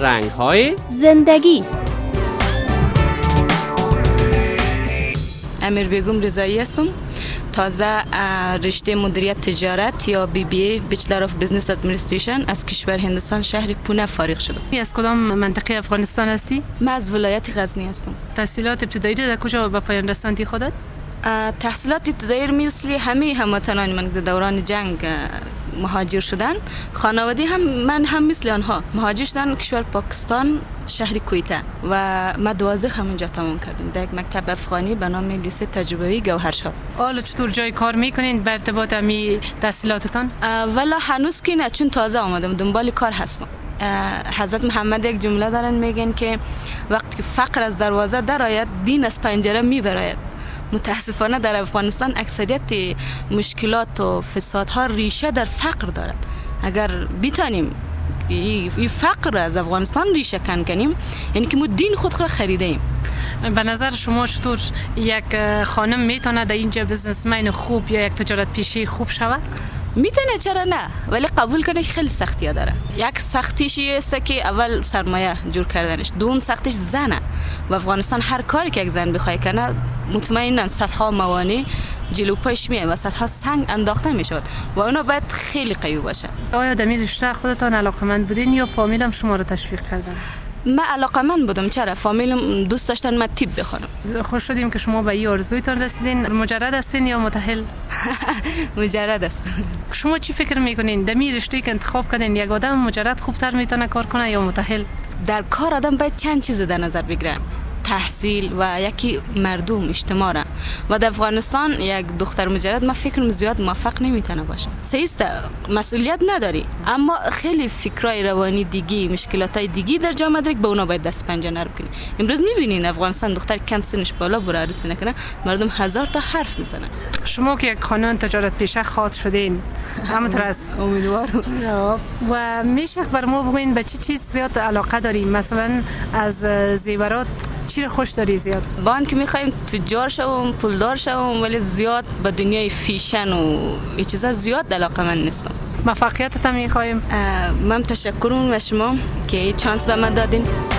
رنگ‌های زندگی. امیر بیگم رضایی هستم. تازه رشته مدیریت تجارت یا BBA Bachelor of Business Administration از کشور هندوستان شهر پونه فارغ شدم. از کدام منطقه افغانستان هستی؟ من از ولایت غزنی هستم. تحصیلات ابتدایی در کجا به پایان رساندی خودت؟ تحصیلات ابتدایی مثل همه هموطنان من در دوران جنگ مهاجر شدن. خانواده من هم مثل آنها مهاجر شدن کشور پاکستان شهر کویته و من 12 همونجا تمام کردم در یک مکتب افغانی به نام لیسه تجربوی گوهرشاد. حالا چطور جای کار میکنین به ارتباط امی تحصیلاتتان؟ والا هنوز که نه، چون تازه آمدم دنبال کار هستم. حضرت محمد یک جمله دارن میگن که وقتی که فقر از دروازه در آید دین از پنجره میبراید. متاسفانه در افغانستان اکثریت مشکلات و فسادها ریشه در فقر دارد. اگر بتانیم این فقر از افغانستان ریشه کنیم یعنی که ما دین خود را خریده ایم. به نظر شما چطور یک خانم میتونه در اینجا بزنسمن خوب یا یک تجارت پیشه خوب شود؟ میتونه، چرا نه، ولی قبول کنه که خیلی سختی داره. یک سختیش است که اول سرمایه جور کردنش، دوم سختیش زنه و افغانستان هر کاری که یک زن بخواد کنه مطمئنا صدها موانع جلو پایش میاد و صدها سنگ انداخته میشود و اونا باید خیلی قوی باشه. آیا در این رشته خودتان علاقه‌مند بودین یا فامیلم شما رو تشویق کردن؟ من علاقه‌مند بودم، چرا فامیلم دوست داشتن من طب بخونم. خوش شدیم که شما به این آرزویتان رسیدین. مجرد هستین یا متأهل؟ مجرد است. شما چی فکر میکنین در این رشته که انتخاب کردین یک آدم مجرد خوبتر میتونه کار کنه یا متأهل؟ در کار آدم باید چند چیز در نظر بگیرن: تحصیل و یکی مردم اجتماع را. و در افغانستان یک دختر مجرد من فکرم زیاد موفق نمیتونه باشه. سیست مسئولیت نداری اما خیلی فکرای روانی دیگی، مشکلاتای دیگی در جامعه داره که به اونا باید دست پنجه نرم کنی. امروز میبینین افغانستان دختر کم سنش بالا بره عروسی نکنه مردم هزار تا حرف میزنن. شما که یک خانم تجارت پیشه خاط شدین همونطور است. امیدوارم. و میشه بر ما بگوین به چی چیز زیاد علاقه داری؟ مثلا از زیورات چی رو خوش داری زیاد؟ با آن که میخوایم تجار شوم، پولدار شوم، ولی زیاد به دنیای فیشن و این چیزا زیاد علاقه من نیستم. موفقیتت هم میخوایم. من تشکر میکنم شما که چانس به من دادین.